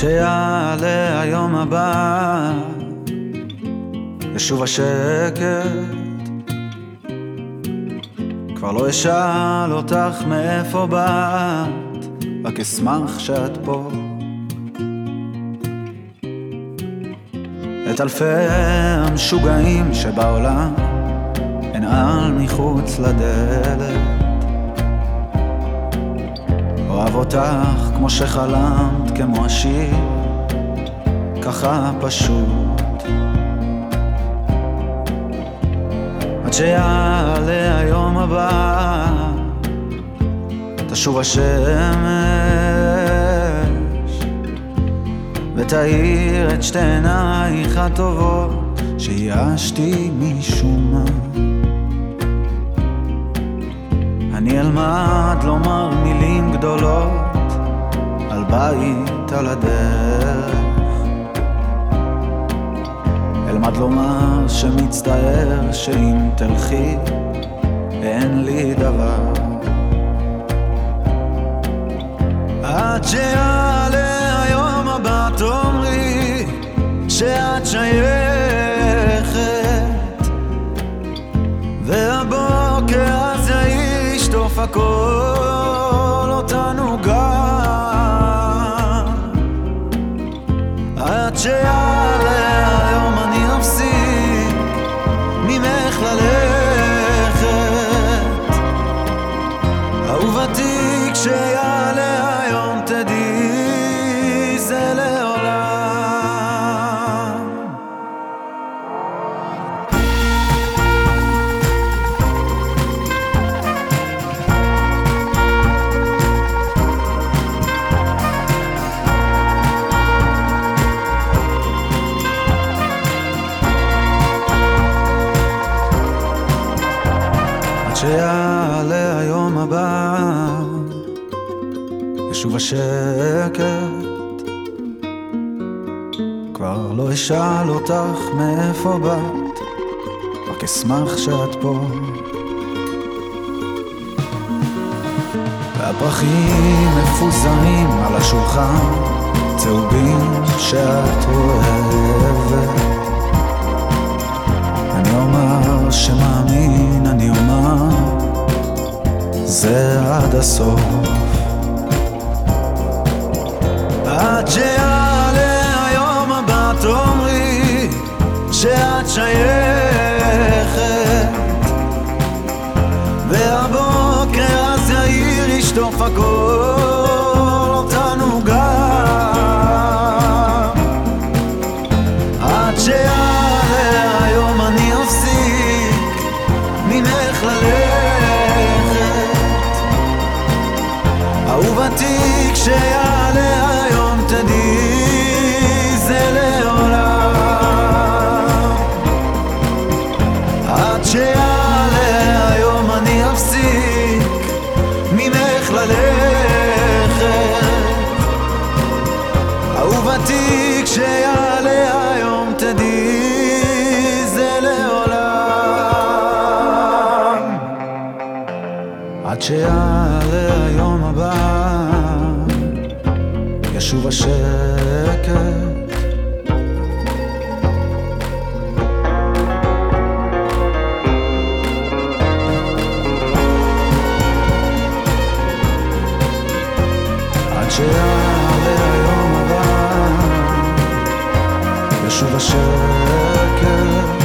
שיעלה היום הבא, ישוב השקט, כבר לא אשאל אותך מאיפה באת, רק אשמח שאת פה. את אלפי המשוגעים שבעולם אנעל מחוץ לדלת, אוהב אותך כמו שחלמת, כמו השיר, ככה פשוט. עד שיעלה היום הבא, תשוב השמש ותאיר את שתי עינייך הטובות שייאשתי משום מה. אני אלמד לומר מילים גדולות על בית על הדרך, אלמד לומר שמצטער שאם תלכי אין לי דבר. עד שיעלה היום הבא תאמרי שאת שייכת, והבוקר הזה ישטוף הכל אותנו גם. עד שיעלה היום אני אפסיק ממך ללכת, אהובתי כשיעלה היום תדעי זה לעולם. שיעלה היום הבא, ישוב השקט, כבר לא אשאל אותך מאיפה באת, רק אשמח שאת פה. והפרחים מפוזרים על השולחן, צהובים שאת אוהבת. אני אומר שמאמין, אני אומר זה עד הסוף. עד שיעלה היום הבא תאמרי שאת שייכת, והבוקר הזה ישטוף הכל אותנו גם. עד שיעלה היום אני אפסיק ממך ללכת, אהובתי כשיעלה היום תדעי זה לעולם. עד שיעלה היום אני אפסיק ממך ללכת, אהובתי כשיעלה היום תדעי זה לעולם. עד שיעלה היום הבא, ישוב השקט, עד שיעלה היום הבא, ישוב השקט.